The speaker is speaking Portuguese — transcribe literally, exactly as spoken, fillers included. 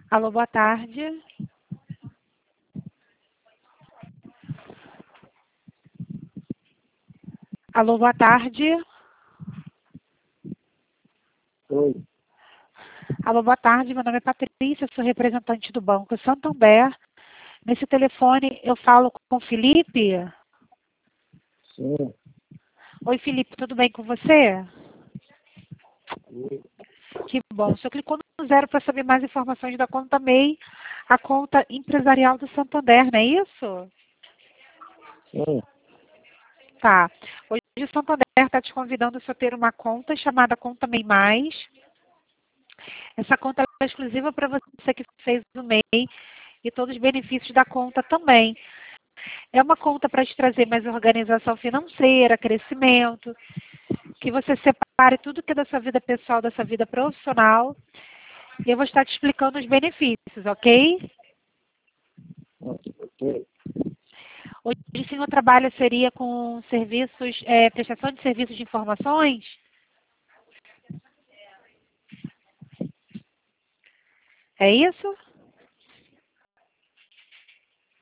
Alô, boa tarde. Alô, boa tarde. Oi. Alô, boa tarde. Meu nome é Patrícia, sou representante do Banco Santander. Nesse telefone eu falo com o Felipe. Sim. Oi, Felipe, tudo bem com você? Oi. Que bom. O senhor clicou no zero para saber mais informações da conta M E I, a conta empresarial do Santander, não é isso? Sim. Tá. Hoje o Santander está te convidando a ter uma conta chamada Conta M E I Mais. Essa conta é exclusiva para você que fez o M E I e todos os benefícios da conta também. É uma conta para te trazer mais organização financeira, crescimento, que você separe tudo que é da sua vida pessoal, da sua vida profissional. E eu vou estar te explicando os benefícios, ok? Ok. Hoje sim o trabalho seria com serviços, é, prestação de serviços de informações? É isso?